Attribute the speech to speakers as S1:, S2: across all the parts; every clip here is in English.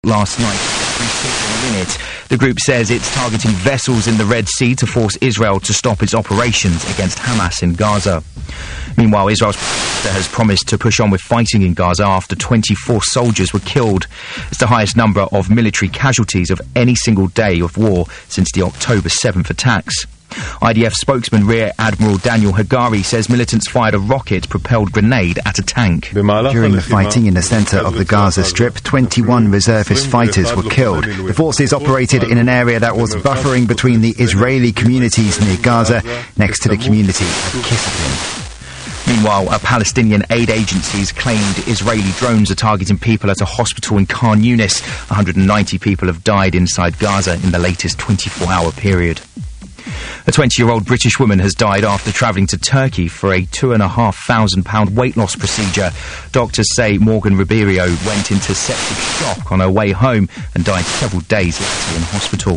S1: last night. In it. The group says it's targeting vessels in the Red Sea to force Israel to stop its operations against Hamas in Gaza. Meanwhile, Israel's has promised to push on with fighting in Gaza after 24 soldiers were killed. It's the highest number of military casualties of any single day of war since the October 7th attacks. IDF spokesman Rear Admiral Daniel Hagari says militants fired a rocket-propelled grenade at a tank.
S2: During the fighting in the centre of the Gaza Strip, 21 reservist fighters were killed. The forces operated in an area that was buffering between the Israeli communities near Gaza, next to the community of Kissin.
S1: Meanwhile, Palestinian aid agencies claimed Israeli drones are targeting people at a hospital in Khan Yunis. 190 people have died inside Gaza in the latest 24-hour period. A 20-year-old British woman has died after travelling to Turkey for a £2,500 weight loss procedure. Doctors say Morgan Ribeiro went into septic shock on her way home and died several days later in hospital.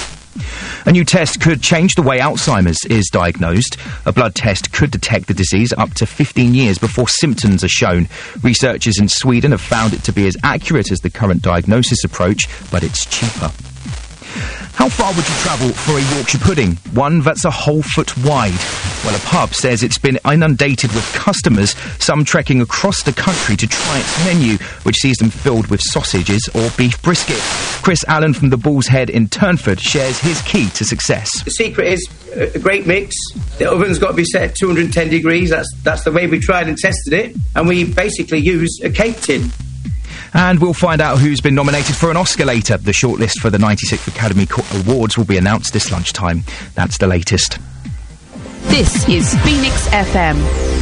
S1: A new test could change the way Alzheimer's is diagnosed. A blood test could detect the disease up to 15 years before symptoms are shown. Researchers in Sweden have found it to be as accurate as the current diagnosis approach, but it's cheaper. How far would you travel for a Yorkshire pudding? One that's a whole foot wide. Well, a pub says it's been inundated with customers, some trekking across the country to try its menu, which sees them filled with sausages or beef brisket. Chris Allen from the Bull's Head in Turnford shares his key to success.
S3: The secret is a great mix. The oven's got to be set at 210 degrees. That's the way we tried and tested it. And we basically use a cake tin.
S1: And we'll find out who's been nominated for an Oscar later. The shortlist for the 96th Academy Awards will be announced this lunchtime. That's the latest.
S4: This is Phoenix FM.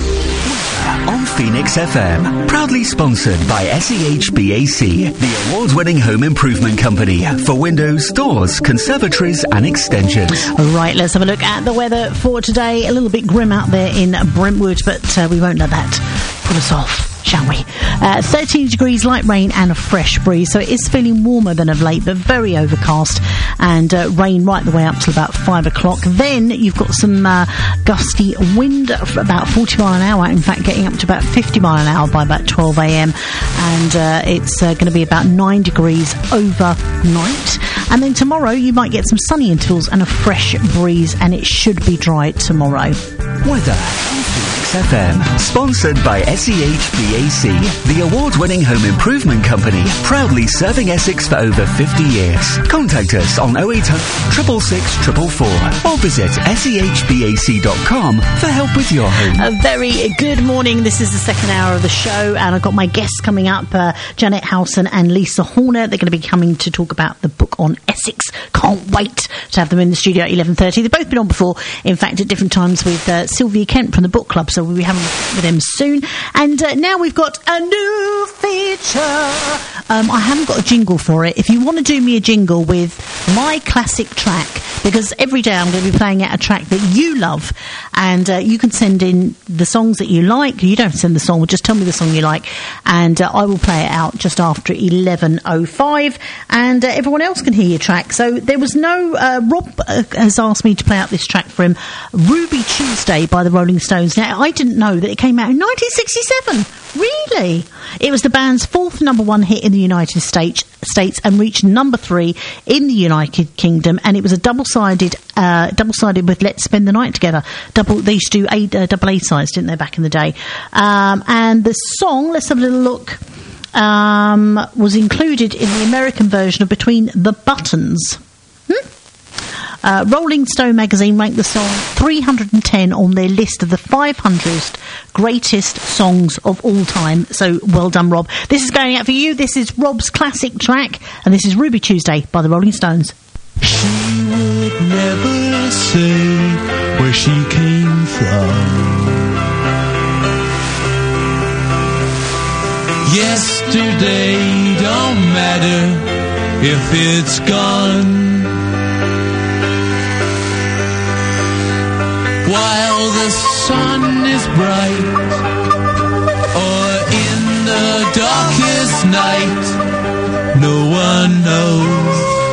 S5: On Phoenix FM, proudly sponsored by SEHBAC, the award-winning home improvement company for windows, doors, conservatories and extensions.
S6: Right, let's have a look at the weather for today. A little bit grim out there in Brentwood, but we won't let that put us off, shall we? 13 degrees, light rain and a fresh breeze, so it is feeling warmer than of late, but very overcast, and rain right the way up till about 5 o'clock. Then you've got some gusty wind for about 40 mile an hour, in fact getting up to about 50 mile an hour by about 12 a.m, and it's going to be about 9 degrees overnight. And then tomorrow you might get some sunny intervals and a fresh breeze, and it should be dry tomorrow.
S5: Weather on Phoenix FM, sponsored by SEHBAC, the award-winning home improvement company, proudly serving Essex for over 50 years. Contact us on 0800 666 444 or visit sehbac.com for help with your home.
S6: A very good morning. This is the second hour of the show, and I've got my guests coming up, Janet Howson and Lisa Horner. They're going to be coming to talk about the book on Essex. Can't wait to have them in the studio at 11:30. They've both been on before, in fact, at different times with Sylvia Kent from the book club, so we'll be having with them soon. And now we've got a new feature. I haven't got a jingle for it. If you want to do me a jingle with my classic track, because every day I'm going to be playing out a track that you love, and you can send in the songs that you like. You don't send the song, just tell me the song you like, and I will play it out just after 11:05, and everyone else can hear your track. So there was no Rob has asked me to play out this track for him, Ruby Tuesday by the Rolling Stones. Now, I didn't know that it came out in 1967. Really? It was the band's fourth number one hit in the United States and reached number 3 in the United Kingdom, and it was a double-sided with Let's Spend the Night Together. They used to do double A sides, didn't they, back in the day? And the song, let's have a little look, was included in the American version of Between the Buttons. Rolling Stone magazine ranked the song 310 on their list of the 500 greatest songs of all time. So well done, Rob. This is going out for you. This is Rob's classic track, and this is Ruby Tuesday by the Rolling Stones.
S7: She would never say where she came from. Yesterday don't matter if it's gone. While the sun is bright, or in the darkest night, no one knows.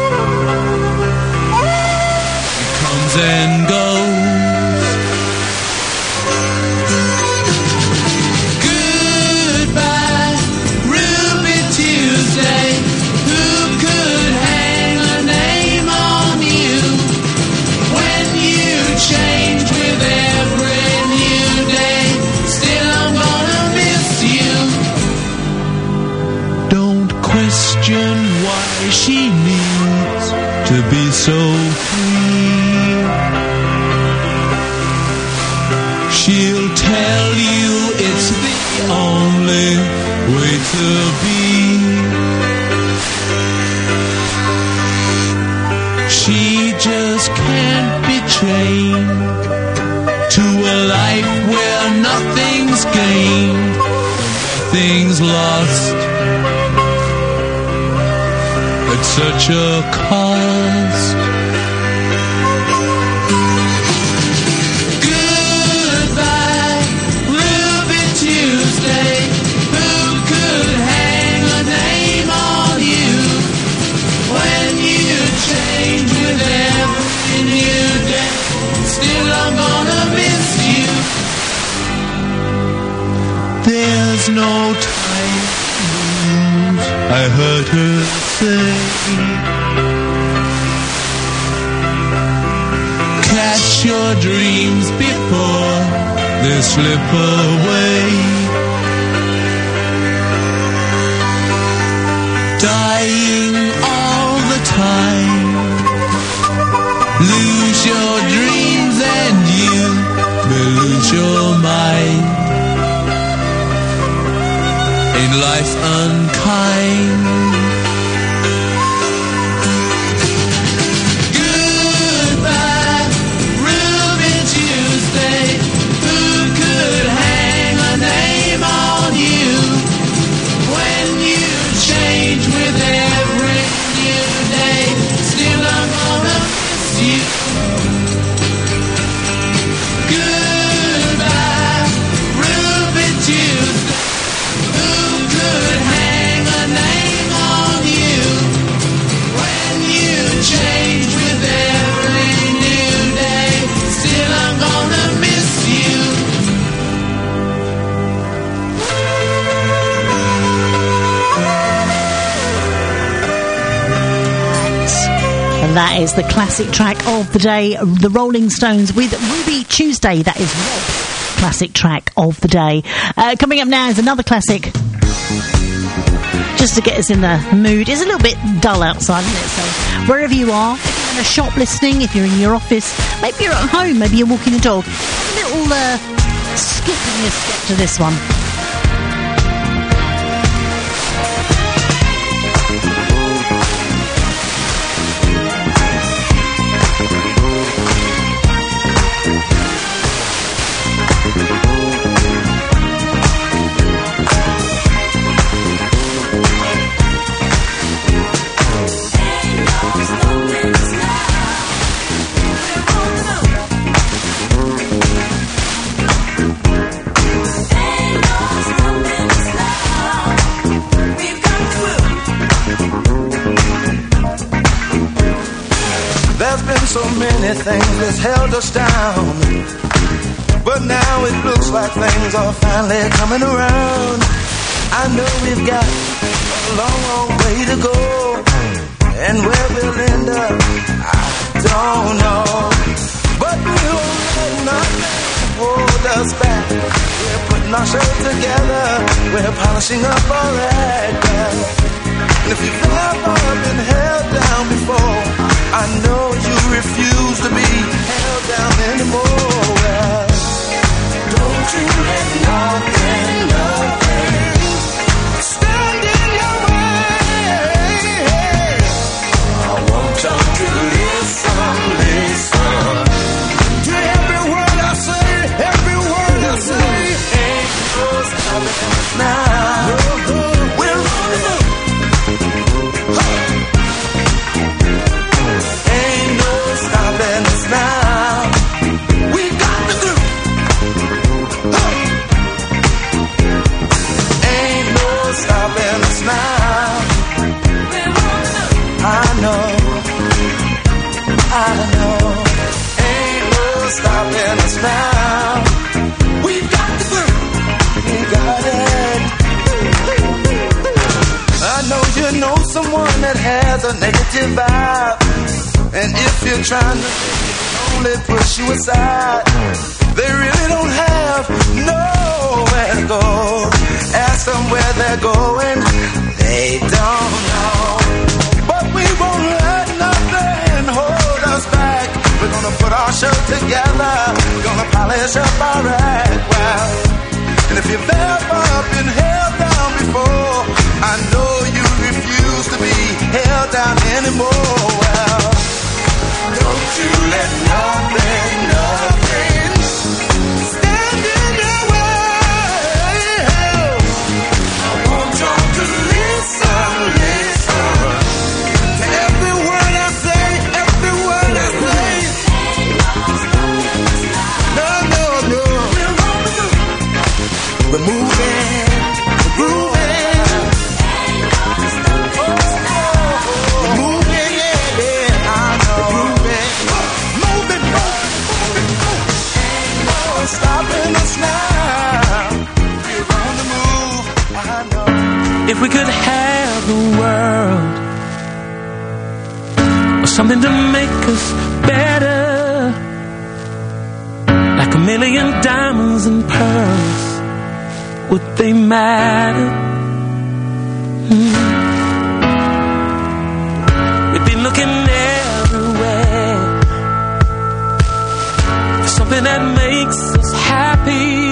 S7: It comes and goes. Goodbye, Ruby Tuesday. Who question why she needs to be so free. She'll tell you it's the only way to be. She just can't be chained to a life where nothing's gained, nothing's lost at such a cost. Goodbye, Ruby Tuesday. Who could hang a name on you when you change with every new day? Still I'm gonna miss you. There's no time to lose, I heard her say. Catch your dreams before they slip away. Dying all the time. Lose your dreams and you may lose your mind. Ain't life unkind? Goodbye, Ruby Tuesday. Who could hang a name on you when you change with every new day? Still I'm gonna miss you. Goodbye, Ruby Tuesday. Who could hang a name on you when you change with every new day? Still I'm gonna miss you.
S6: And that is the classic track of the day, the Rolling Stones with Ruby Tuesday. That is Rob's classic track of the day. Coming up now is another classic, just to get us in the mood. It's a little bit dull outside, isn't it? So wherever you are, if you're in a shop listening, if you're in your office, maybe you're at home, maybe you're walking the dog, a little skip in your step to this one.
S8: So many things that's held us down, but now it looks like things are finally coming around. I know we've got a long, long way to go, and where we'll end up, I don't know. But we won't let nothing hold us back. We're putting our show together, we're polishing up our act. And if you've ever been held down before, I know you refuse to be held down anymore. Well, don't you let nothing stand in your way. I want you to listen to every word I say, every word I say. Ain't no stopping us now. We're running up. Stopping us now. We got the groove. Ain't no stopping us now. I know. Ain't no stopping us now. We got the groove. We got it. I know you know someone that has a negative vibe. And if you're trying to only push you aside, they really don't have nowhere to go. Ask them where they're going, They don't know, but we won't let nothing hold us back. We're gonna put our show together, we're gonna polish up our act well. And if you've ever been held down before, I know you refuse to be held down anymore. Well, don't you let nothing stand in your way. I want y'all to listen to every word I say, every word I say. No. We're moving, we're grooving. We're moving, yeah, I know. Moving. No stopping us now. We're on the move, I know.
S9: If we could have the world, or something to make us better, like a million diamonds and pearls, would they matter? We've been looking everywhere for something that makes us happy,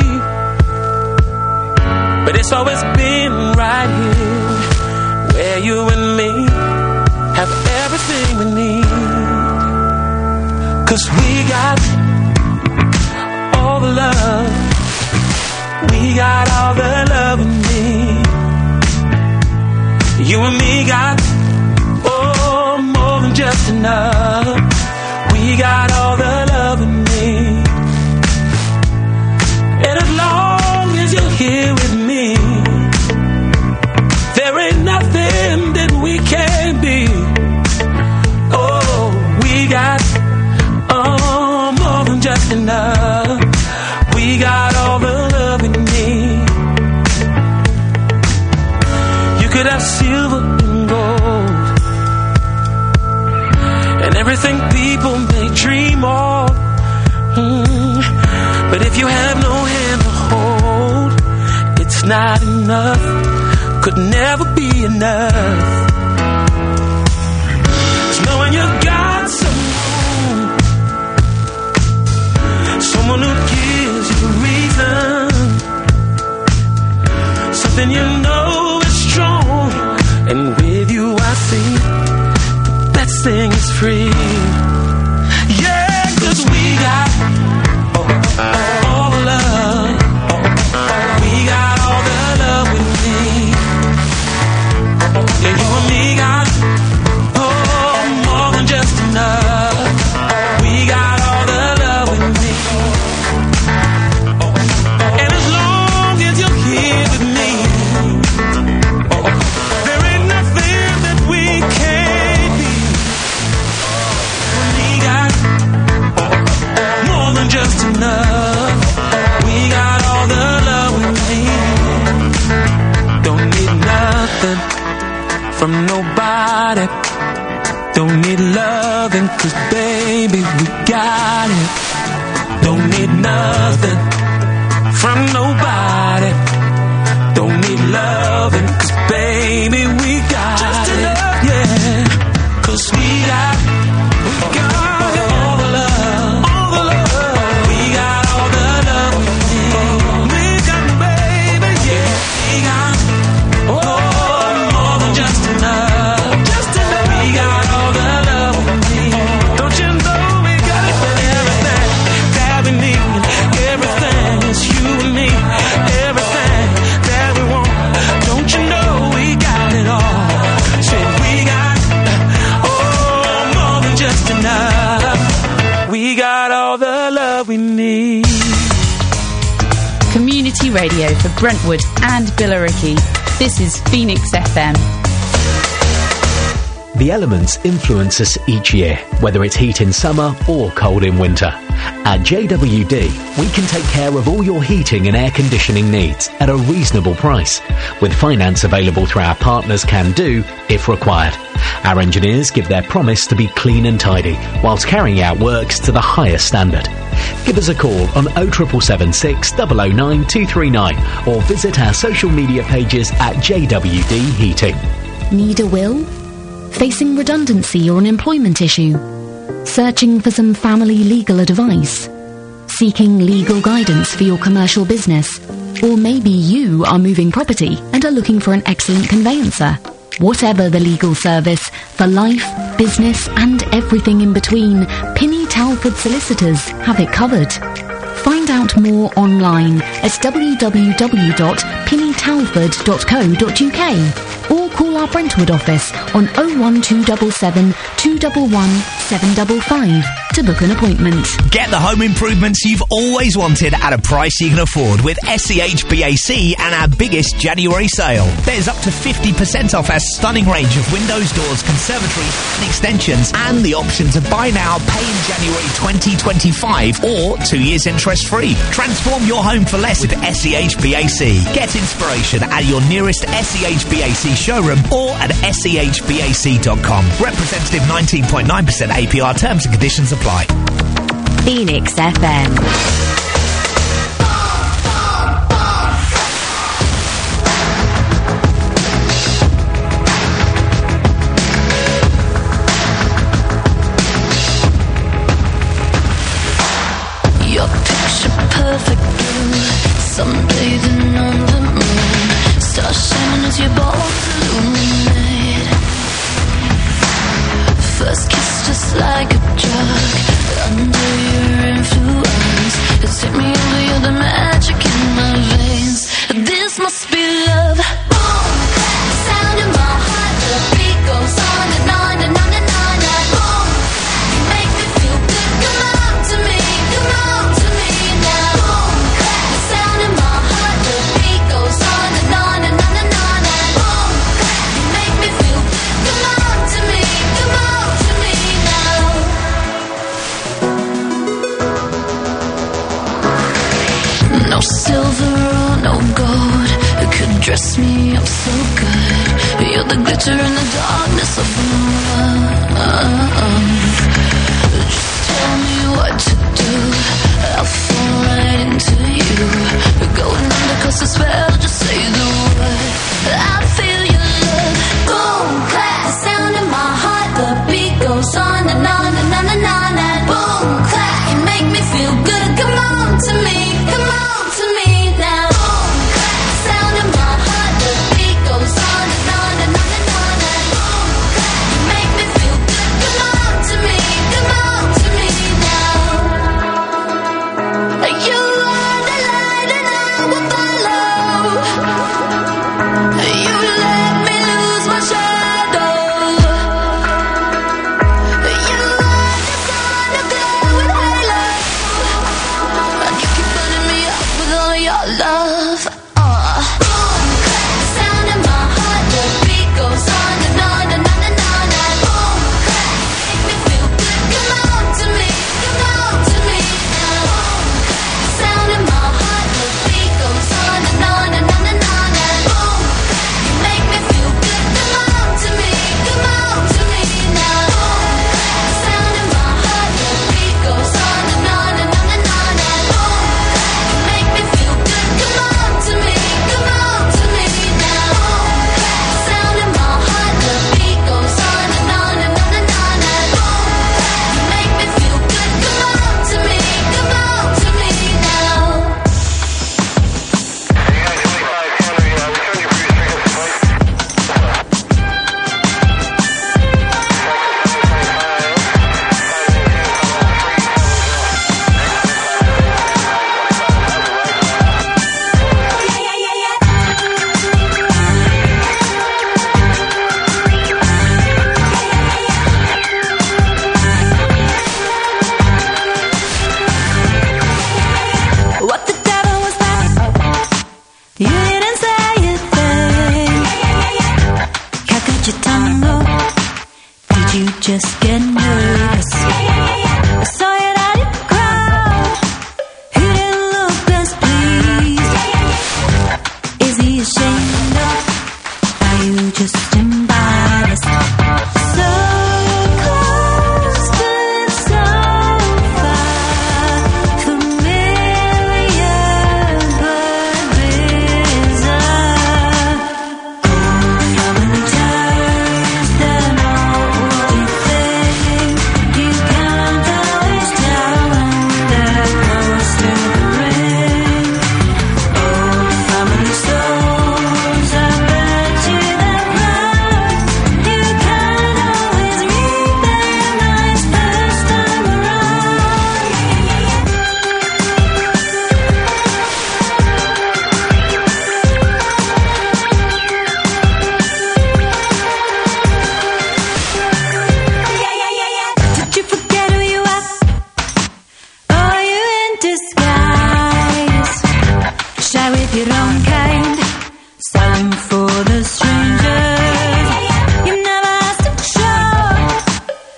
S9: but it's always been right here, where you and me have everything we need. 'Cause we got all the love, we got all the love we need. You and me got, oh, more than just enough. We got all the love we need. And as long as you're here with me, there ain't nothing that we can't be. Oh, we got, oh, more than just enough. We got all the love we need. You could have silver and gold, and everything people may dream of. But if you have no hand to hold, it's not enough. Could never be enough. 'Cause knowing you got someone who gives you reason, something you know is strong, and with you I see that thing is free. Yeah, 'cause we got all the love, we got all the love we need. Yeah, you and me got, oh, more than just enough. We got all the love we need. And as long as you're here with me, there ain't nothing that we can't be. We got more than just enough. We got all the love we need. Don't need nothing from nobody. Don't need loving, 'cause baby, we got it. Don't need nothing from nobody. Don't need loving, 'cause baby, we got just it. Enough. Yeah, 'cause we got all the love, all the love. We got all the love we need. We got, baby, yeah. We got, oh, more than just enough. Just enough. We got all the love we need. Don't you know we got it? Everything that we need, everything is you and me. Everything that we want, don't you know we got it all? Say we got, oh, more than just enough. We got all the love we need.
S4: Community radio for Brentwood and Billericay. This is Phoenix FM.
S10: The elements influence us each year, whether it's heat in summer or cold in winter. At JWD, we can take care of all your heating and air conditioning needs at a reasonable price, with finance available through our partners Can Do if required. Our engineers give their promise to be clean and tidy, whilst carrying out works to the highest standard. Give us a call on 07776 009 239 or visit our social media pages at JWD Heating.
S11: Need a will? Facing redundancy or an employment issue? Searching for some family legal advice? Seeking legal guidance for your commercial business? Or maybe you are moving property and are looking for an excellent conveyancer? Whatever the legal service, for life, business and everything in between, Pinney Talford Solicitors have it covered. Find out more online at www.pinneytalford.co.uk or call our Brentwood office on 01277 211 755 to book an appointment.
S12: Get the home improvements you've always wanted at a price you can afford with SEHBAC and our biggest January sale. There's up to 50% off our stunning range of windows, doors, conservatories and extensions, and the option to buy now, pay in January 2025 or 2 years interest free. Transform your home for less with SEHBAC. Get inspiration at your nearest SEHBAC showroom or at SEHBAC.com. Representative 19.9% APR, terms and conditions apply.
S13: Phoenix FM.
S14: Your picture perfect blue, sunbathing on the moon, stars shining as you both illuminate. First kiss just like a drug, under your influence, you take me over, you're the magic in my veins. This must be love. Boom, sound in my heart, the beat goes on and on and on and on and boom, you make me feel good. Come on to me now. Boom, the sound in my heart, the beat goes on and on and on and on and boom, you make me feel good. Come on to me now. No silver or no gold could dress me up so good. You're the glitter in the darkness of love. Just tell me what to do, I'll fall right into you. Going under 'cause I swear, just say the word, I feel your love. Boom, clap, the sound in my heart, the beat goes on and on and on and on and boom, clap, you make me feel good. Come on to me now. Boom, clap, the sound in my heart, the beat goes on and on and on and on and boom, clap, you make me feel good. Come on to me now. You are the light and I will follow. You let me lose my shadow. You are the sun, a glowing halo, and you keep burning me up with all your love. Boom, clap, the sound in my heart, the beat goes on and on and on and on and boom, clap, make me feel good. Come on to me now. Boom, clap, the sound in my heart, the beat goes on and on and on and on and boom, clap, you make me feel good. Come on to me now. Boom, clap, the sound in my heart, the beat goes on and on and on and on and boom, clap, you make me feel good. Come on to me now. Boom, clap, the sound in my heart, the beat goes on and on and on and on and boom, clap, you make me feel good. Come on to me now. What the devil was that? You didn't say a thing. How could your tongue go? Did you just get nervous? I saw you at the crowd. He didn't look as pleased. Is he ashamed of? Are you just embarrassed? So close but so far from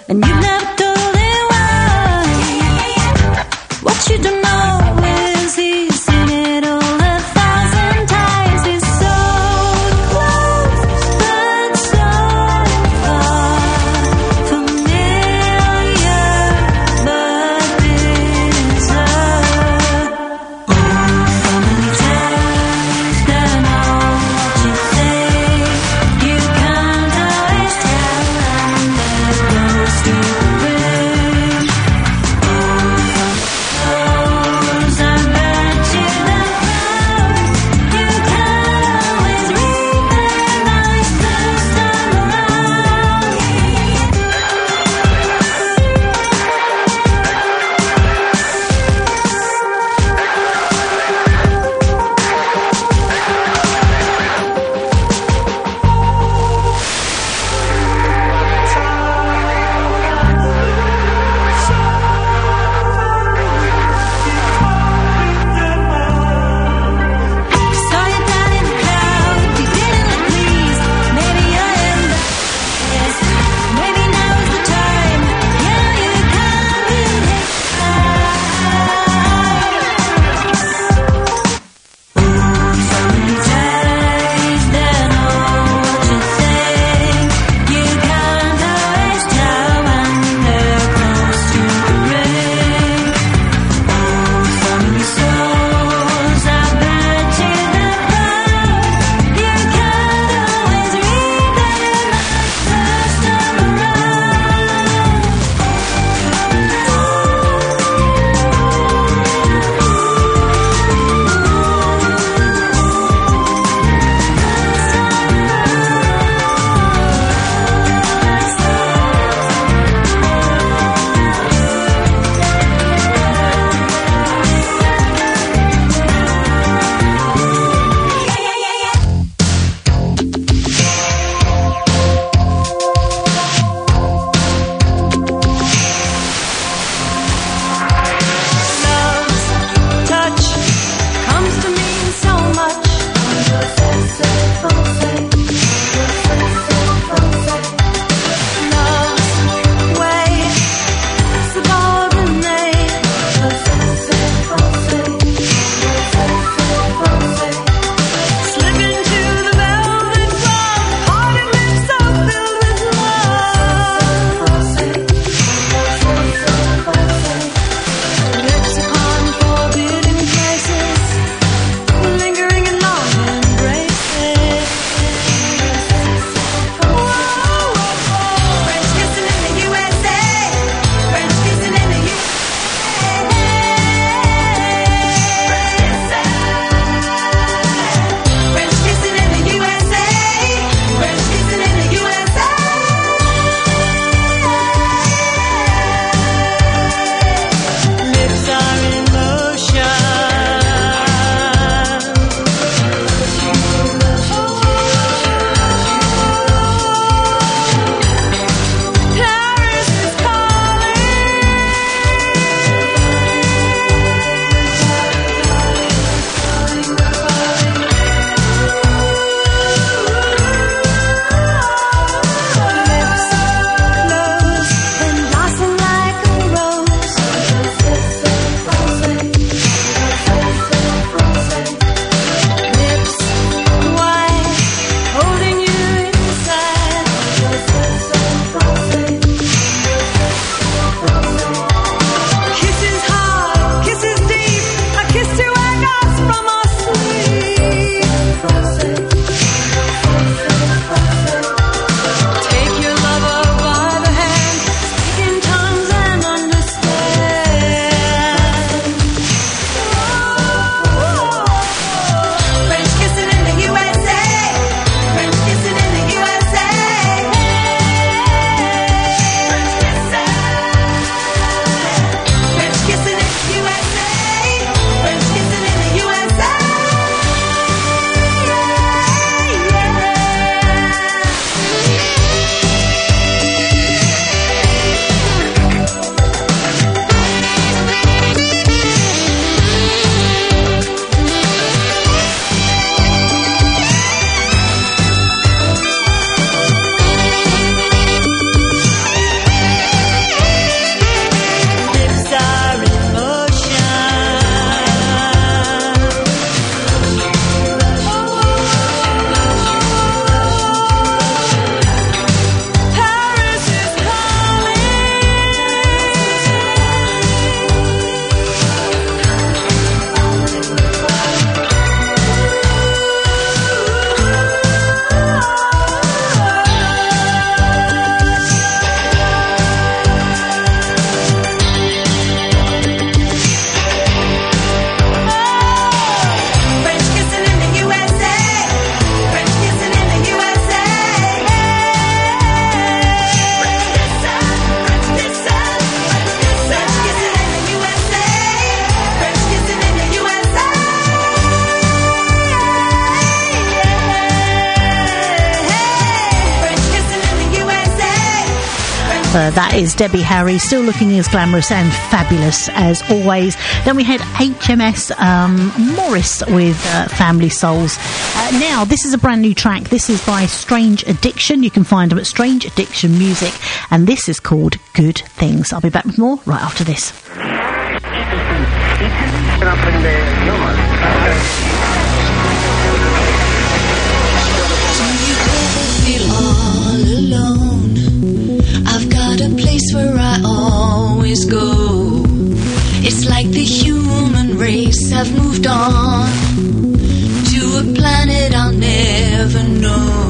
S14: and you never told him why. What you don't know is he's seen it all 1,000 times. He's so close, but so far, familiar but bizarre. Oh, family ties, they know what you think. You can't always tell, and there goes to
S6: That is Debbie Harry, still looking as glamorous and fabulous as always. Then we had HMS Morris with Family Souls. Now, this is a brand new track. This is by Strange Addiction. You can find them at Strange Addiction Music, and this is called Good Things. I'll be back with more right after this.
S14: All alone, I've got a place where I always go. It's like the human race have moved on to a planet I'll never know.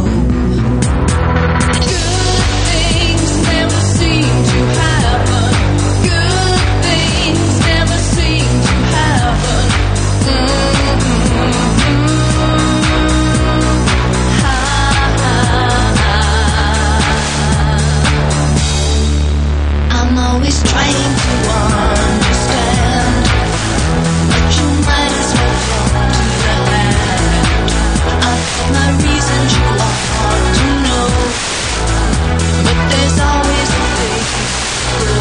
S14: Good things never seem to happen. Good things never seem to happen. I'm always trying to understand, but you might as well come to the hand. I've got my reasons you want to know, but there's always a way to go.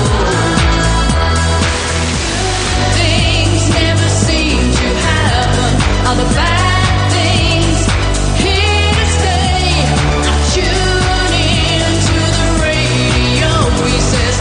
S14: Good things never seem to happen. All the bad things here to stay. I tune in to the radio. He says,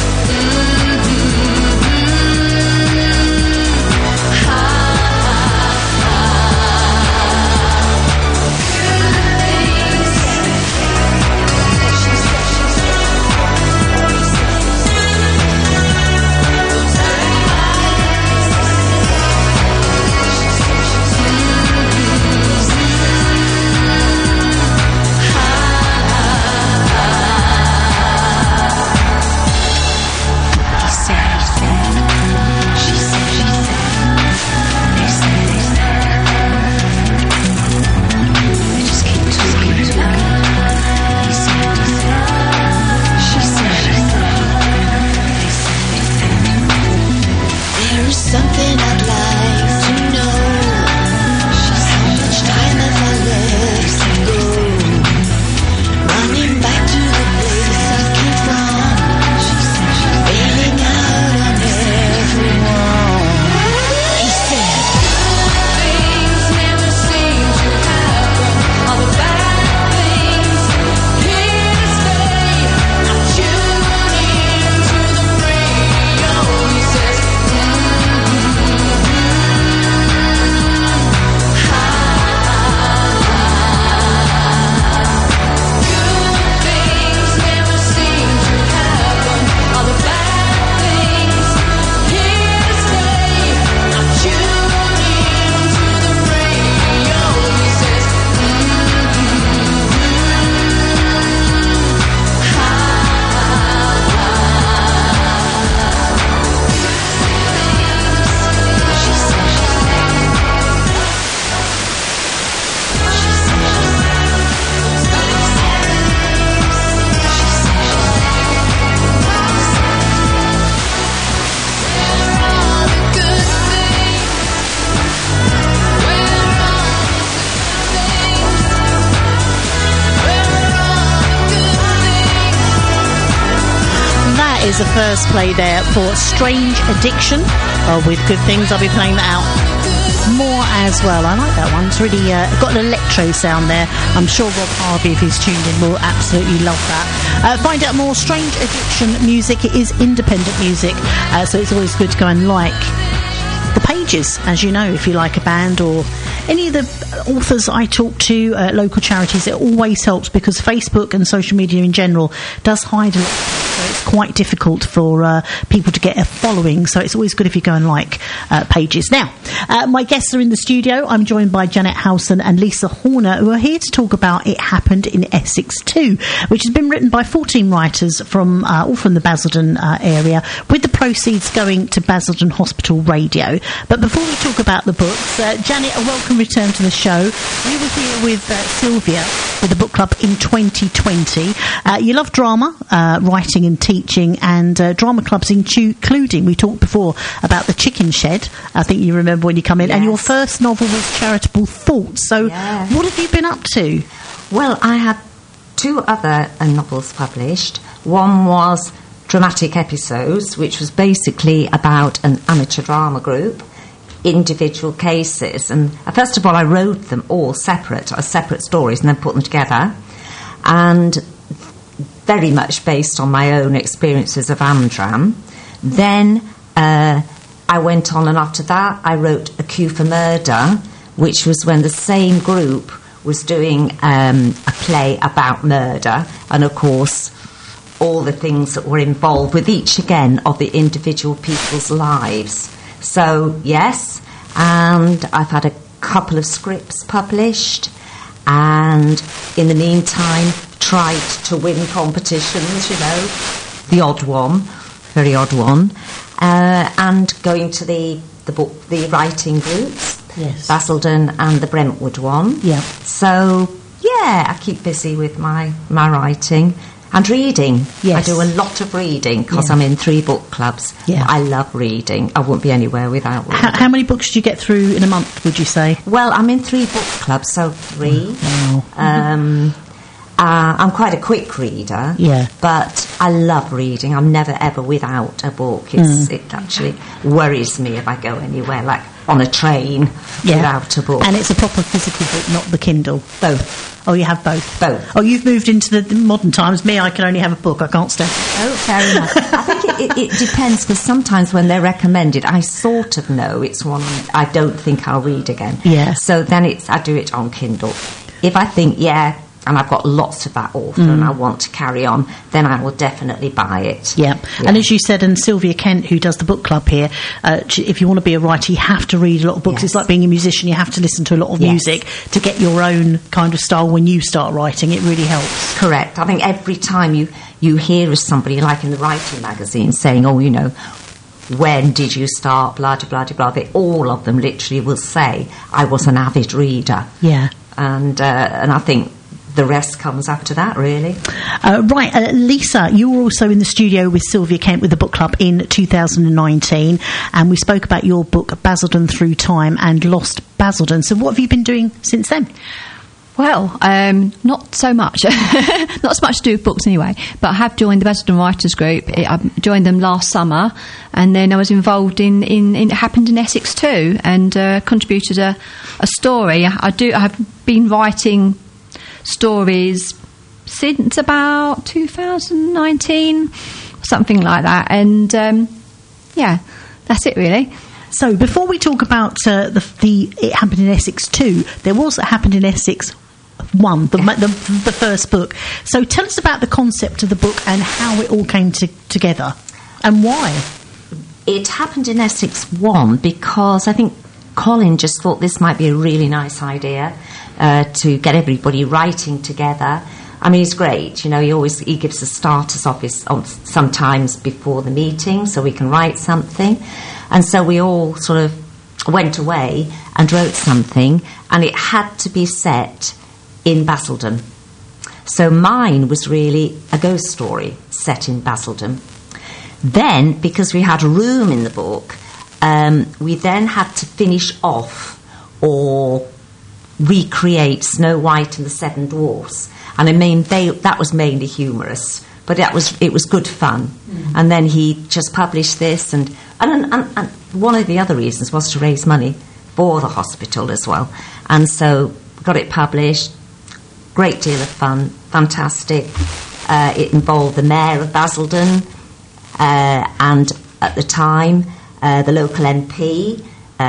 S14: there is something I'd like to know. How much time have I left to go? Running back to the place I came from, bailing out on everyone. He said, good things never seem to happen. All the bad things here to stay. I tune in to the radio. He says, is the first play there for Strange Addiction. With Good Things, I'll be playing that out more as well. I like that one. It's really got an electro sound there. I'm sure Rob Harvey, if he's tuned in, will absolutely love that. Find out more Strange Addiction music. It is independent music, so it's always good to go and like the pages, as you know, if you like a band or any of the authors I talk to, local charities. It always helps because Facebook and social media in general does hide a lot, so it's quite difficult for people to get a following, so it's always good if you go and like pages. Now, my guests are in the studio. I'm joined by Janet Howson and Lisa Horner, who are here to talk about It Happened in Essex 2, which has been written by 14 writers from all from the Basildon area, with the proceeds going to Basildon Hospital Radio. But before we talk about the books, Janet, a welcome return to the show. We were here with Sylvia with the book club in 2020. You love drama, writing and teaching, and drama clubs including, we talked before about the Chicken Shed, I think you remember when you come in, yes. And your first novel was Charitable Thoughts. So what have you been up to?
S15: Well, I had two other novels published. One was dramatic episodes, which was basically about an amateur drama group, individual cases. And first of all, I wrote them all separate, as separate stories, and then put them together. And very much based on my own experiences of Amdram. Then I went on, and after that I wrote A Cue for Murder, which was when the same group was doing a play about murder, and of course all the things that were involved with each again of the individual people's lives. So yes, and I've had a couple of scripts published, and in the meantime tried to win competitions, you know, the odd one, very odd one, and going to the writing groups,
S6: yes,
S15: Basildon and the Brentwood one.
S6: Yeah.
S15: So yeah, I keep busy with my writing and reading.
S6: Yes.
S15: I do a lot of reading because
S6: Yeah.
S15: I'm in 3 book clubs.
S6: Yeah.
S15: I love reading. I wouldn't be anywhere without reading.
S6: How many books do you get through in a month, would you say?
S15: Well, I'm in 3 book clubs, so 3.
S6: Wow.
S15: I'm quite a quick reader,
S6: Yeah.
S15: but I love reading. I'm never ever without a book. It actually worries me if I go anywhere, like on a train, without a book.
S6: And it's a proper physical book, not the Kindle.
S15: Both.
S6: Oh, you have both?
S15: Both.
S6: Oh, you've moved into the modern times. Me, I can only have a book. I can't stand.
S15: Oh, fair enough. I think it depends, because sometimes when they're recommended, I sort of know it's one I don't think I'll read again.
S6: Yeah.
S15: So then I do it on Kindle. If I think, and I've got lots of that author and I want to carry on, then I will definitely buy it.
S6: Yeah. And as you said, and Sylvia Kent, who does the book club here, if you want to be a writer, you have to read a lot of books.
S15: Yes.
S6: It's like being a musician. You have to listen to a lot of music to get your own kind of style when you start writing. It really helps.
S15: Correct. I think every time you hear of somebody, like in the writing magazine, saying, oh, you know, when did you start, blah, blah, blah, blah, all of them literally will say, I was an avid reader.
S6: Yeah.
S15: And I think the rest comes after that, really.
S6: Right, Lisa, you were also in the studio with Sylvia Kent with the book club in 2019, and we spoke about your book, Basildon Through Time and Lost Basildon. So what have you been doing since then?
S16: Well, not so much. Not so much to do with books anyway, but I have joined the Basildon Writers Group. I joined them last summer, and then I was involved in It Happened in Essex too, and contributed a story. I have been writing stories since about 2019, something like that, and that's it really.
S6: So before we talk about the It Happened in Essex 2, there was It Happened in Essex 1, the first book. So tell us about the concept of the book and how it all came together and why.
S15: It Happened in Essex 1 because I think Colin just thought this might be a really nice idea to get everybody writing together. I mean, he's great, you know, he gives us starters off sometimes before the meeting so we can write something. And so we all sort of went away and wrote something, and it had to be set in Basildon. So mine was really a ghost story set in Basildon. Then, because we had room in the book, we then had to finish off or recreate Snow White and the Seven Dwarfs. And I mean, that was mainly humorous, but it was good fun. And then he just published this, and one of the other reasons was to raise money for the hospital as well. And so got it published. Great deal of fun, fantastic. It involved the mayor of Basildon, and at the time, the local MP,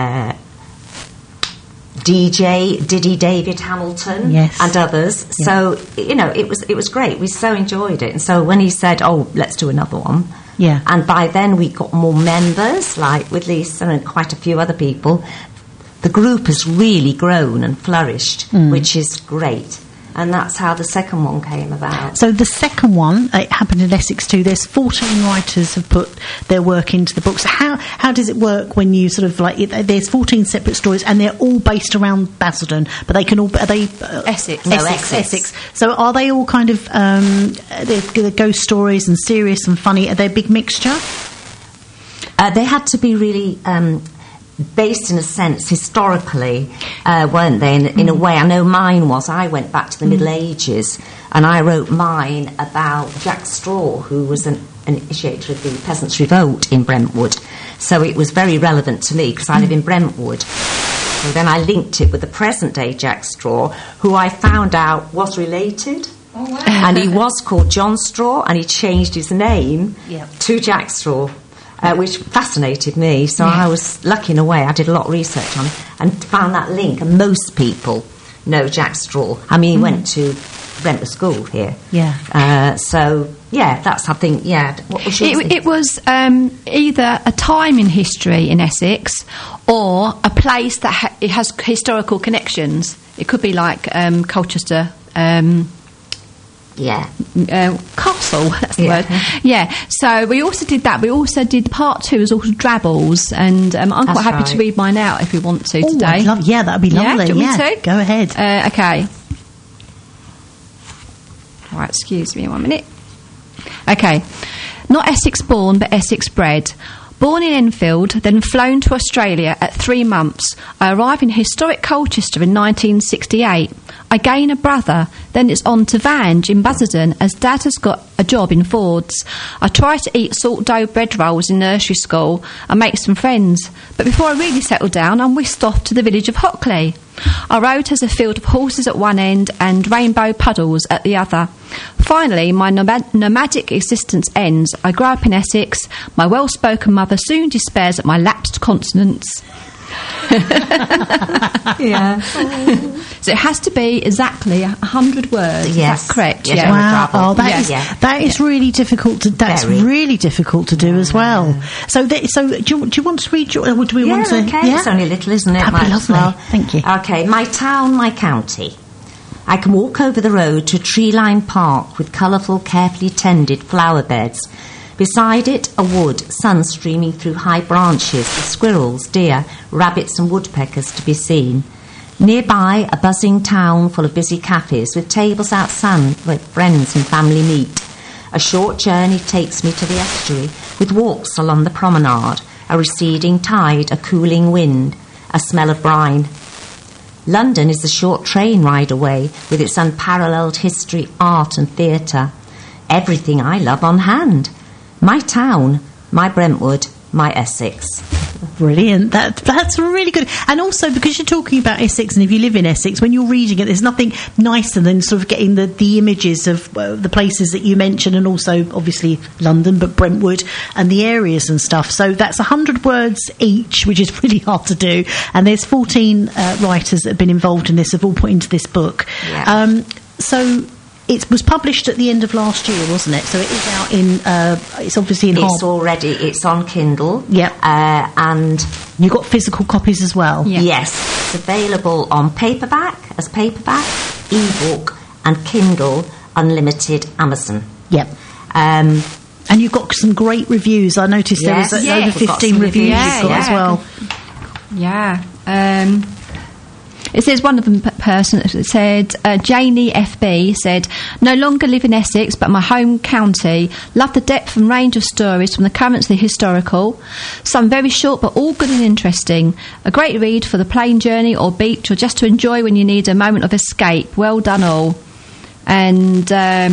S15: DJ Diddy David Hamilton,
S6: yes,
S15: and others.
S6: Yeah.
S15: So you know, it was great. We so enjoyed it. And so when he said, "Oh, let's do another one,"
S6: yeah,
S15: and by then we got more members, like with Lisa and quite a few other people. The group has really grown and flourished, which is great. And that's how the second one came about.
S6: So the second one, It Happened in Essex 2, there's 14 writers have put their work into the book. So how does it work when you sort of like, there's 14 separate stories and they're all based around Basildon, but they can all, are they...
S16: Essex.
S15: No,
S6: Essex. So are they all kind of, they're ghost stories and serious and funny? Are they a big mixture?
S15: They had to be really... based in a sense historically, weren't they? In a way, I know mine was. I went back to the Middle Ages, and I wrote mine about Jack Straw, who was an an initiator of the Peasants' Revolt in Brentwood. So it was very relevant to me because I live in Brentwood. So then I linked it with the present-day Jack Straw, who I found out was related.
S6: Oh, wow.
S15: And he was called John Straw, and he changed his name to Jack Straw, which fascinated me. So I was lucky in a way. I did a lot of research on it and found that link. And most people know Jack Straw. I mean, he went to Brentwood School here.
S6: Yeah.
S15: So, yeah, that's, I think, yeah. What was yours?
S16: It was either a time in history in Essex or a place that it has historical connections. It could be like Colchester... castle, that's the word. Yeah, so we also did that. We also did part 2 was also Drabbles, and I'm quite happy to read mine out if you want to today.
S6: I'd love, that'd be lovely.
S16: Do you want me to?
S6: Go ahead.
S16: Okay. All right, excuse me 1 minute. Okay. Not Essex born, but Essex bred. Born in Enfield, then flown to Australia at 3 months, I arrive in historic Colchester in 1968. I gain a brother, then it's on to Vange in Basildon as Dad has got a job in Ford's. I try to eat salt dough bread rolls in nursery school and make some friends, but before I really settle down, I'm whisked off to the village of Hockley. Our road has a field of horses at one end and rainbow puddles at the other. Finally, my nomadic existence ends. I grow up in Essex. My well-spoken mother soon despairs at my lapsed consonants.
S15: Yeah.
S16: So it has to be exactly 100 words.
S15: Yes.
S16: Is that correct?
S15: Yes.
S16: Yeah.
S6: Wow, that is really difficult to. That's really difficult to do as well. So, do you want to read? Or do we want to?
S15: Okay.
S6: Yeah,
S15: It's only a little, isn't it?
S6: That'd be lovely.
S15: Well.
S6: Thank you.
S15: Okay, my town, my county. I can walk over the road to a tree-lined park with colourful, carefully tended flower beds. Beside it, a wood, sun streaming through high branches, with squirrels, deer, rabbits and woodpeckers to be seen. Nearby, a buzzing town full of busy cafes with tables outside where friends and family meet. A short journey takes me to the estuary with walks along the promenade, a receding tide, a cooling wind, a smell of brine. London is a short train ride away with its unparalleled history, art and theatre. Everything I love on hand. My town, my Brentwood, my Essex.
S6: Brilliant. That's really good. And also, because you're talking about Essex, and if you live in Essex, when you're reading it, there's nothing nicer than sort of getting the images of the places that you mentioned, and also, obviously, London, but Brentwood, and the areas and stuff. So that's 100 words each, which is really hard to do. And there's 14 writers that have been involved in this, have all put into this book.
S15: Yeah.
S6: So... It was published at the end of last year, wasn't it? So it is out in. It's obviously in.
S15: It's already. It's on Kindle.
S6: Yeah.
S15: And
S6: you got physical copies as well.
S15: Yeah. Yes, it's available on paperback, ebook, and Kindle Unlimited Amazon.
S6: Yep. And you've got some great reviews. I noticed there was over 15 reviews you've got as well.
S16: Yeah. It says one of them person said, Janie FB said, no longer live in Essex but my home county. Love the depth and range of stories from the current to the historical. Some very short but all good and interesting. A great read for the plane journey or beach or just to enjoy when you need a moment of escape. Well done all. And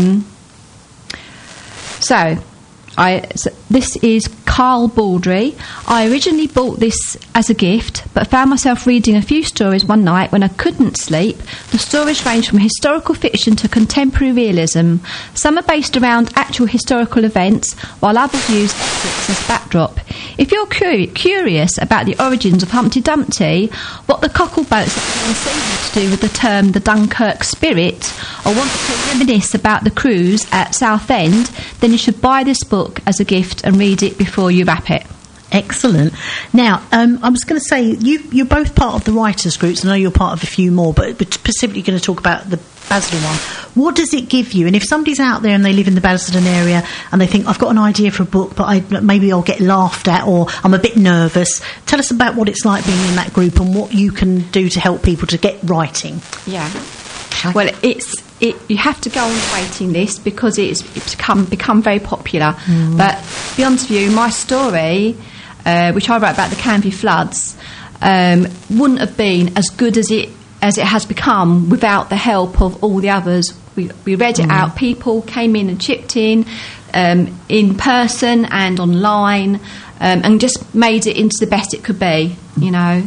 S16: this is Carl Baldry. I originally bought this as a gift, but found myself reading a few stories one night when I couldn't sleep. The stories range from historical fiction to contemporary realism. Some are based around actual historical events, while others use Essex as backdrop. If you're curious about the origins of Humpty Dumpty, what the cockle boats have to do with the term the Dunkirk spirit, or want to reminisce about the cruise at Southend, then you should buy this book as a gift and read it before you wrap it.
S6: Excellent. Now, I was going to say, you're both part of the writers' groups. I know you're part of a few more, but specifically going to talk about the Basildon one. What does it give you? And if somebody's out there and they live in the Basildon area and they think, I've got an idea for a book, but maybe I'll get laughed at or I'm a bit nervous, tell us about what it's like being in that group and what you can do to help people to get writing.
S16: Yeah. Well, you have to go on the waiting list because it's become very popular. But to be honest with you, my story, which I wrote about the Canvey floods, wouldn't have been as good as it has become without the help of all the others. We read it out. People came in and chipped in. in person and online, and just made it into the best it could be, you know.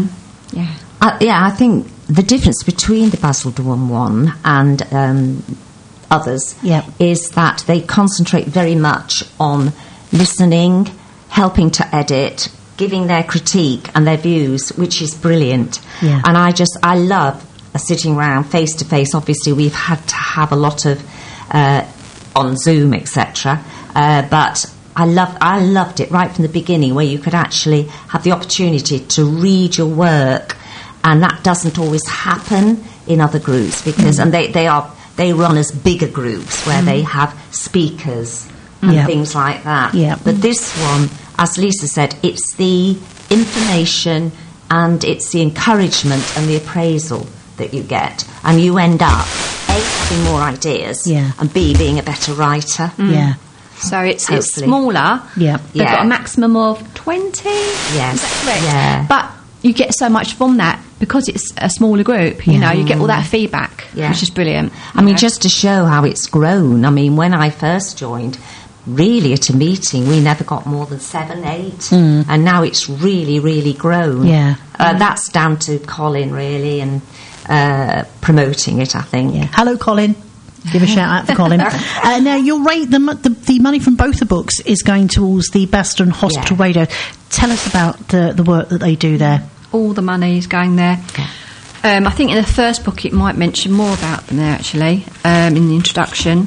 S15: I think the difference between the Basildon one and others is that they concentrate very much on listening, helping to edit, giving their critique and their views, which is brilliant.
S6: Yeah.
S15: And I love sitting around face to face. Obviously, we've had to have a lot of on Zoom, etc. But I loved it right from the beginning, where you could actually have the opportunity to read your work, and that doesn't always happen in other groups because and they run as bigger groups where they have speakers and things like that.
S6: Yeah.
S15: But this one, as Lisa said, it's the information and it's the encouragement and the appraisal that you get, and you end up A, having more ideas, and B, being a better writer.
S6: Yeah.
S16: So it's smaller.
S6: Yeah.
S16: They've got a maximum of 20.
S15: Yes.
S16: Is that correct?
S15: Yeah.
S16: But you get so much from that because it's a smaller group. You know, you get all that feedback, which is brilliant.
S15: I mean, just to show how it's grown. I mean, when I first joined, really at a meeting, we never got more than 7, 8, and now it's really, really grown.
S6: Yeah.
S15: That's down to Colin, really, and promoting it, I think.
S6: Yeah. Hello, Colin. Give a shout out for Colin. Now, your the money from both the books is going towards the Basildon Hospital Radio. Tell us about the work that they do there.
S16: All the money is going there. I think in the first book it might mention more about them there, actually, in the introduction.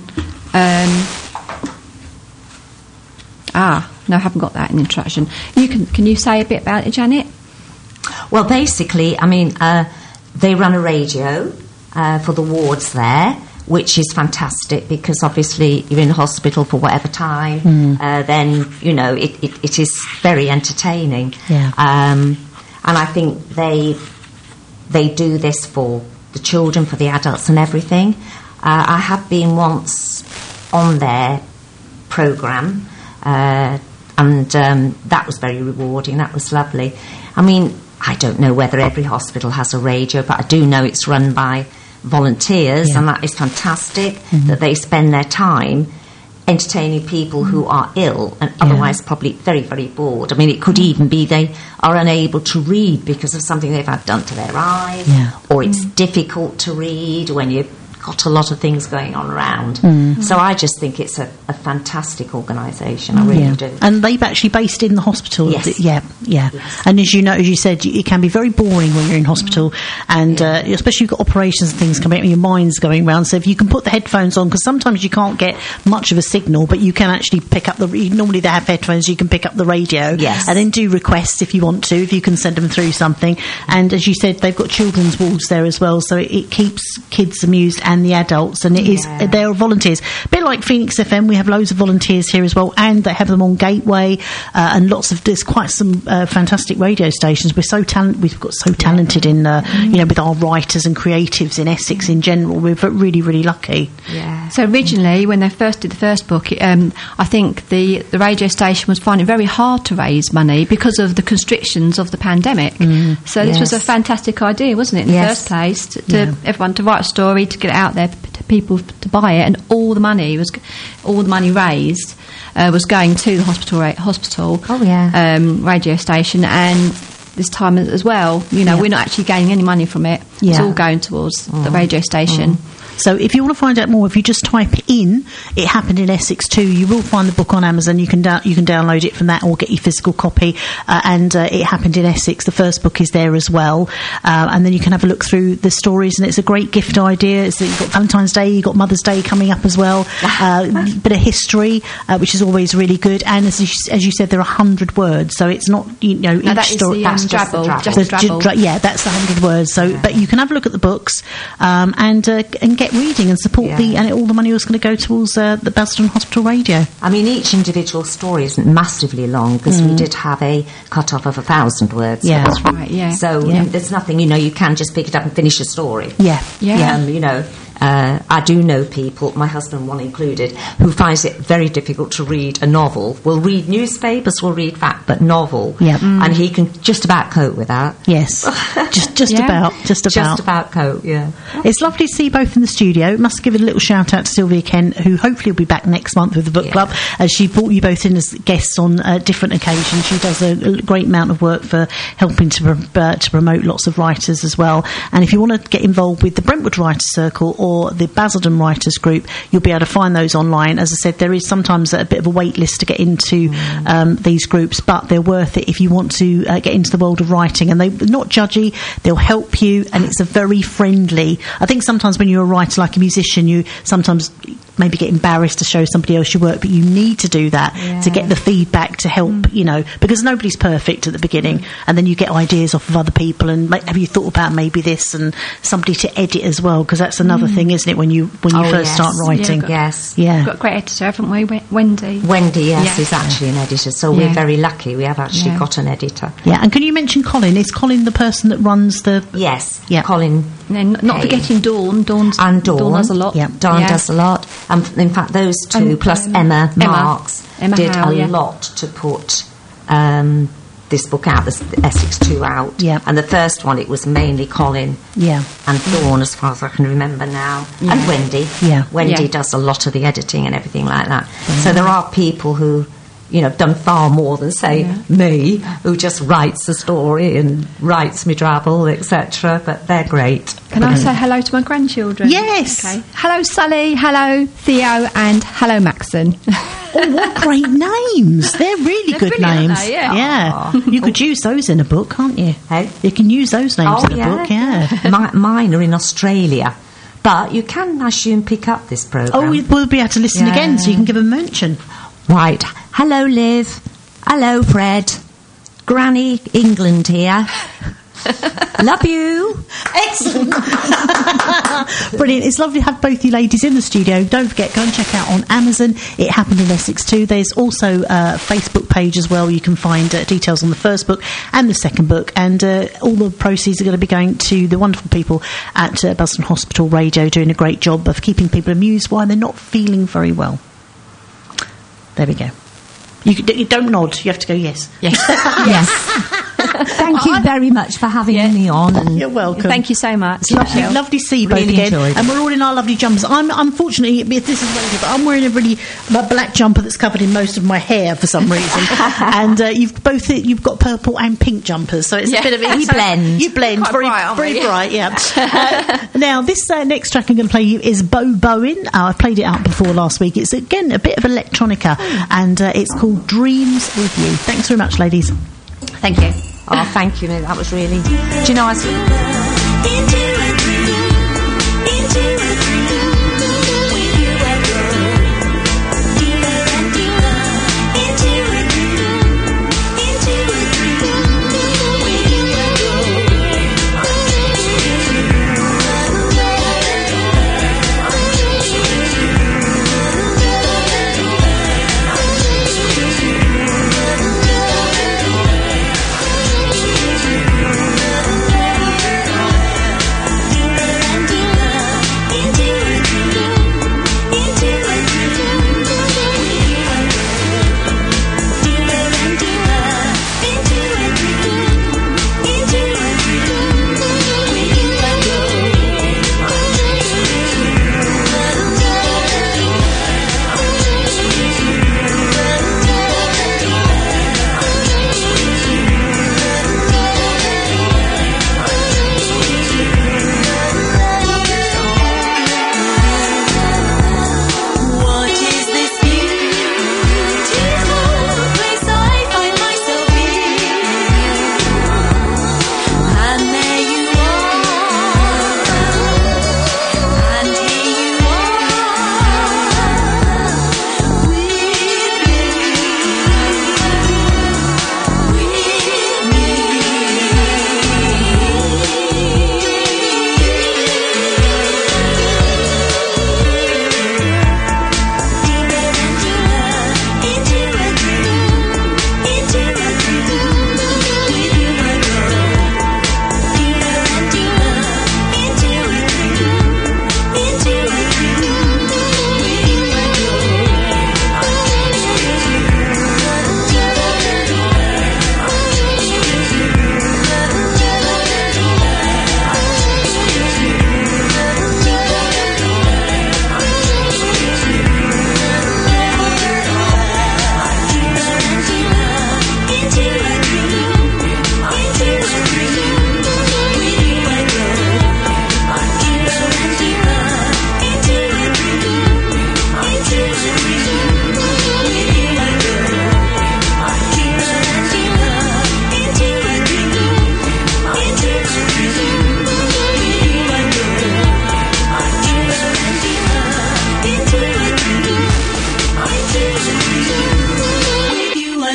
S16: No, I haven't got that in the introduction. Can you say a bit about it, Janet?
S15: Well, basically, I mean, they run a radio for the wards there, which is fantastic because obviously you're in hospital for whatever time, then, you know, it is very entertaining.
S6: Yeah.
S15: And I think they do this for the children, for the adults and everything. I have been once on their programme, and that was very rewarding. That was lovely. I mean, I don't know whether every hospital has a radio, but I do know it's run by volunteers, and that is fantastic that they spend their time entertaining people who are ill and otherwise probably very, very bored. I mean, it could even be they are unable to read because of something they've had done to their eyes, or it's difficult to read when you've got a lot of things going on around. So I just think it's a fantastic organisation. I really do.
S6: And they've actually based in the hospital.
S15: Yes.
S6: Yes. And as you know, as you said, it can be very boring when you're in hospital, and especially you've got operations and things coming up and your mind's going round. So if you can put the headphones on, because sometimes you can't get much of a signal, but you can actually pick up normally they have headphones, you can pick up the radio, and then do requests if you want to, if you can send them through something. And as you said, they've got children's wards there as well, so it keeps kids amused and the adults, and they're volunteers. A bit like Phoenix FM, we have loads of volunteers here as well, and they have them on Gateway, and there's quite some fantastic radio stations. We've got so talented in with our writers and creatives in Essex in general. We're really, really lucky.
S16: So originally, when they first did the first book, I think the radio station was finding it very hard to raise money because of the constrictions of the pandemic. So this was a fantastic idea, wasn't it, in the first place, to everyone to write a story, to get it out there to people to buy it, and all the money raised was going to the hospital radio station, and this time as well, you know, we're not actually gaining any money from it. It's all going towards the radio station.
S6: So if you want to find out more, if you just type in "It Happened in Essex Too," you will find the book on Amazon. You can download it from that, or get your physical copy. And "It Happened in Essex," the first book, is there as well. And then you can have a look through the stories, and it's a great gift idea. You've got Valentine's Day, you've got Mother's Day coming up as well. Bit of history, which is always really good. And as you said, there are 100 words, so it's not each story.
S16: That's just the Drabble.
S6: Yeah, that's the 100 words. So, but you can have a look at the books and get reading and support and all the money was going to go towards the Basildon Hospital Radio.
S15: I mean, each individual story isn't massively long because we did have a cut-off of 1,000 words.
S6: Yeah, that's right.
S15: So there's nothing, you can just pick it up and finish a story.
S6: Yeah.
S15: You know, I do know people, my husband one included, who finds it very difficult to read a novel. Will read newspapers, will read fact, but novel.
S6: Yeah.
S15: And he can just about cope with that.
S6: Yes. Just about.
S15: Just about cope, yeah.
S6: It's lovely to see you both in the studio. Must give a little shout out to Sylvia Kent, who hopefully will be back next month with the book club, as she brought you both in as guests on different occasions. She does a great amount of work for helping to promote lots of writers as well. And if you want to get involved with the Brentwood Writers Circle or the Basildon Writers Group, you'll be able to find those online. As I said, there is sometimes a bit of a wait list to get into these groups, but they're worth it if you want to get into the world of writing. And they're not judgy, they'll help you, and it's a very friendly. I think sometimes when you're a writer, like a musician, you sometimes maybe get embarrassed to show somebody else your work, but you need to do that to get the feedback to help, you know, because nobody's perfect at the beginning, and then you get ideas off of other people, and have you thought about maybe this, and somebody to edit as well, because that's another thing, isn't it, when you first start writing.
S16: We've got a great editor, haven't we, Wendy?
S15: Wendy, is actually an editor, so we're very lucky. We have actually got an editor.
S6: Yeah, and can you mention Colin? Is Colin the person that runs the...
S15: Yes, Colin.
S16: And not forgetting Dawn. Dawn does a lot.
S15: Dawn does a lot. In fact, those two, plus Emma Marks, did a lot to put this book out, the Essex 2 out.
S6: Yeah.
S15: And the first one, it was mainly Colin and Dawn, as far as I can remember now. Yeah. And Wendy.
S6: Yeah.
S15: Wendy does a lot of the editing and everything like that. So there are people who, you know, done far more than, say, me, who just writes the story and writes me drabble, etc. But they're great.
S16: Can I say hello to my grandchildren?
S6: Yes.
S16: Okay. Hello, Sully. Hello, Theo. And hello, Maxon.
S6: Oh, what great names. They're really good names.
S16: They? Yeah.
S6: You could use those in a book, can't you?
S15: Hey?
S6: You can use those names in a book,
S15: Mine are in Australia. But you can, I assume, pick up this programme.
S6: Oh, we'll be able to listen again, so you can give a mention.
S15: Right. Hello, Liv. Hello, Fred. Granny England here. Love you.
S6: Excellent. Brilliant. It's lovely to have both you ladies in the studio. Don't forget, go and check out on Amazon. It Happened in Essex too. There's also a Facebook page as well. You can find details on the first book and the second book, and all the proceeds are going to be going to the wonderful people at Basildon Hospital Radio, doing a great job of keeping people amused while they're not feeling very well. There we go. You don't nod. You have to go yes.
S15: Yes. Yes. Thank you very much for having me on. And
S6: you're welcome.
S16: Thank you so much.
S6: It's lovely to see you both again.
S15: Enjoyed.
S6: And we're all in our lovely jumpers. I'm unfortunately, this is radio, but I'm wearing a black jumper that's covered in most of my hair for some reason. And you've got purple and pink jumpers, so it's a bit of
S15: we blend.
S6: You blend very bright. Yeah. Now this next track I'm going to play you is Bo Bowen. I played it out before last week. It's again a bit of electronica, and it's called Dreams with You. Thanks very much, ladies.
S15: Thank you. Oh, thank you. That was really... Do you know,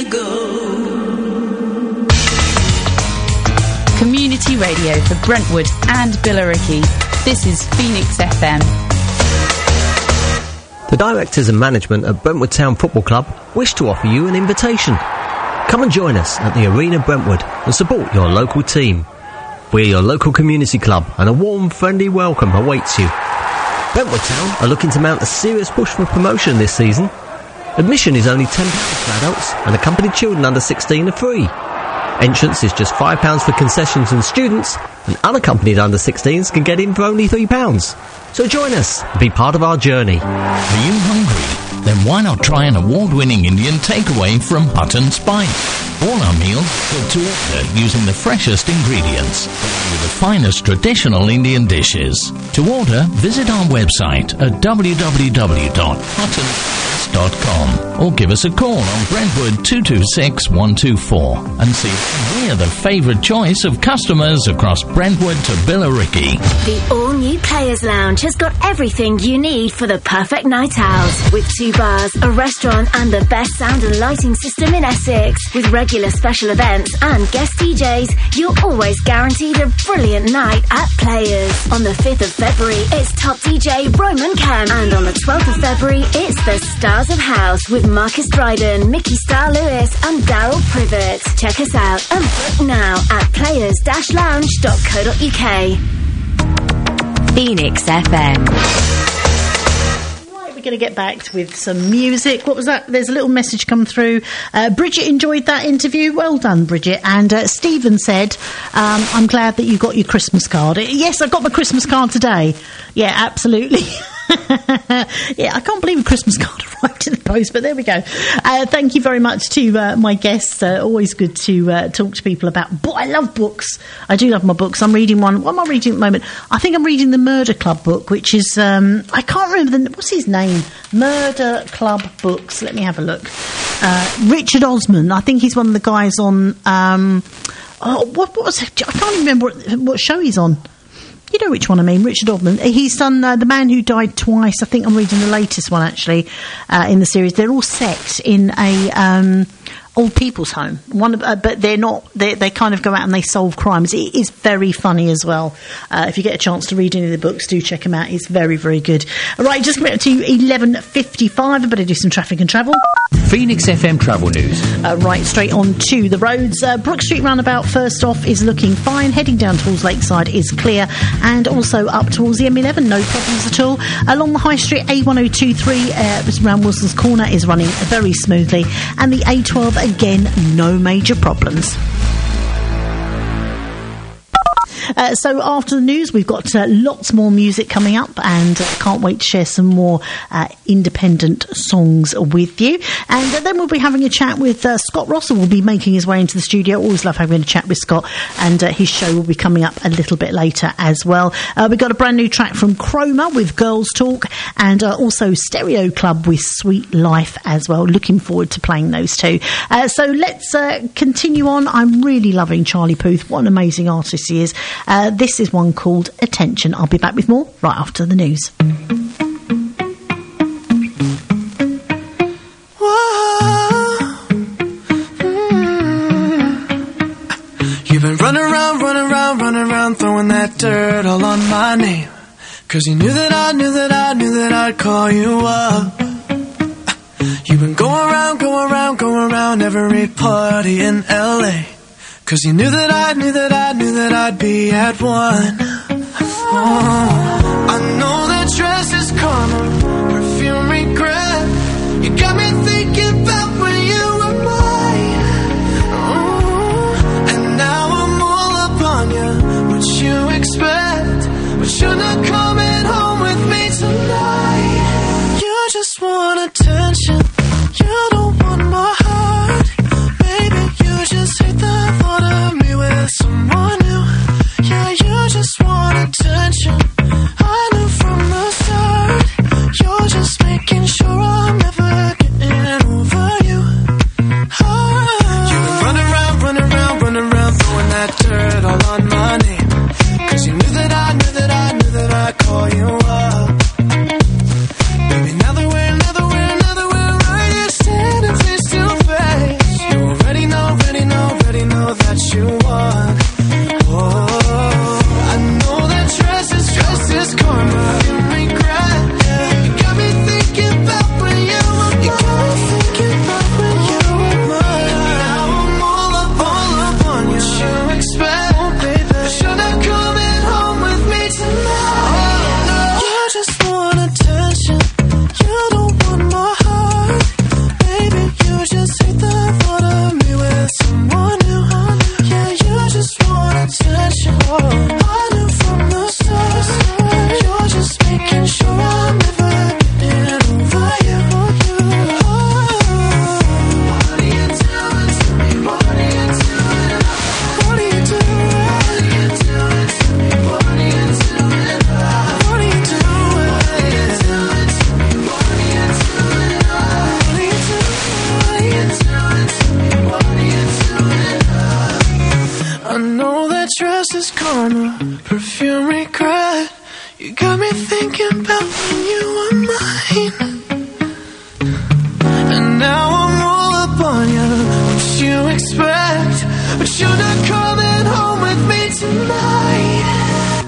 S14: go.
S4: Community radio for Brentwood and Billericay. This is Phoenix FM.
S17: The directors and management at Brentwood Town Football Club wish to offer you an invitation. Come and join us at the Arena Brentwood and support your local team. We're your local community club and a warm, friendly welcome awaits you. Brentwood Town are looking to mount a serious push for promotion this season. Admission is only £10 for adults and accompanied children under 16 are free. Entrance is just £5 for concessions and students, and unaccompanied under 16s can get in for only £3. So join us and be part of our journey.
S18: Are you hungry? Then why not try an award-winning Indian takeaway from Hutton Spice? All our meals cooked to order using the freshest ingredients with the finest traditional Indian dishes. To order, visit our website at www.huttonspice.com or give us a call on Brentwood 226 124 and see if we're the favourite choice of customers across Brentwood to Billericay.
S19: The all-new Players Lounge has got everything you need for the perfect night out. With 2 bars, a restaurant and the best sound and lighting system in Essex. With regular special events and guest DJs, you're always guaranteed a brilliant night at Players. On the 5th of February, it's top DJ Roman Kemp. And on the 12th of February, it's the Stars of House with Marcus Dryden, Mickey Star Lewis and Daryl Privet. Check us out and book now at players-lounge.co.uk.
S13: Phoenix FM.
S6: We're going to get back with some music. What was that? There's a little message come through. Bridget enjoyed that interview. Well done, Bridget. And Stephen said, I'm glad that you got your Christmas card. Yes, I got my Christmas card today. Yeah, absolutely. Yeah, I can't believe a Christmas card arrived in the post, but there we go. Thank you very much to my guests. Always good to talk to people about I love books. I do love my books. I'm reading one. What am I reading at the moment? I think I'm reading the Murder Club book, which is I can't remember what's his name. Murder Club books. Let me have a look. Richard Osman. I think he's one of the guys on what was it? I can't even remember what show he's on. You know which one I mean, Richard Osman. He's done The Man Who Died Twice. I think I'm reading the latest one, actually, in the series. They're all set in a old people's home. But they're not. They kind of go out and they solve crimes. It is very funny as well. If you get a chance to read any of the books, do check them out. It's very, very good. All right, just coming up to 11:55. I better do some traffic and travel.
S12: Phoenix FM travel news.
S6: Right, straight on to the roads. Brook Street roundabout, first off, is looking fine. Heading down towards Lakeside is clear. And also up towards the M11, no problems at all. Along the High Street, A1023 around Wilson's Corner is running very smoothly. And the A12, again, no major problems. So after the news, we've got lots more music coming up, and can't wait to share some more independent songs with you. And then we'll be having a chat with Scott Russell. Will be making his way into the studio. Always love having a chat with Scott, and his show will be coming up a little bit later as well. We've got a brand new track from Chroma with Girls Talk, and also Stereo Club with Sweet Life as well. Looking forward to playing those two. So let's continue on. I'm really loving Charlie Puth. What an amazing artist he is. This is one called Attention. I'll be back with more right after the news.
S8: You've been running around, throwing that dirt all on my name. 'Cause you knew that I'd call you up. You've been going around every party in LA. 'Cause you knew that I'd be at one. Oh, I know that dress is karma, perfume regret. You got me thinking about when you were mine. Oh, and now I'm all up on you. What you expect? But you're not coming home with me tonight. You just want attention. You don't want my heart. Baby, you just hate the thought of me with someone new. Yeah, you just want attention. I knew from the start. You're just making sure I'm never getting marijuana, perfume regret. You got me thinking about when you were mine. And now I'm all up on you. What you expect? But you're not coming home with me tonight.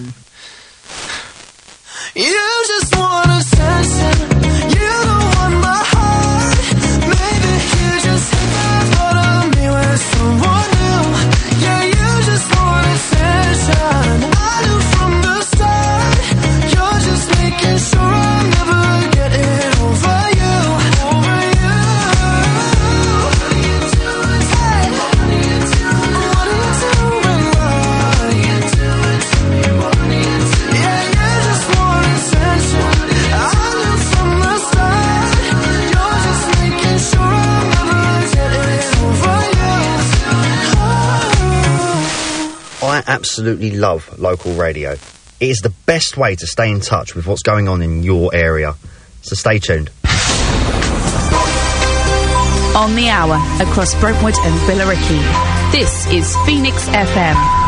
S8: You just want attention. You don't want my heart. Maybe you just hit the thought of me with someone new. Yeah, you just want attention. I knew from the start. You're just making sure I'm never getting over you. Over you. What are you doing? Hey. What are you doing? What are you doing? What are you doing to me? What are you doing? Yeah, you just want attention. I knew from the start. You're just making sure I'm never getting over you. Oh.
S20: I absolutely love local radio. It is the best way to stay in touch with what's going on in your area. So stay tuned.
S4: On the hour, across Brentwood and Billericay. This is Phoenix FM.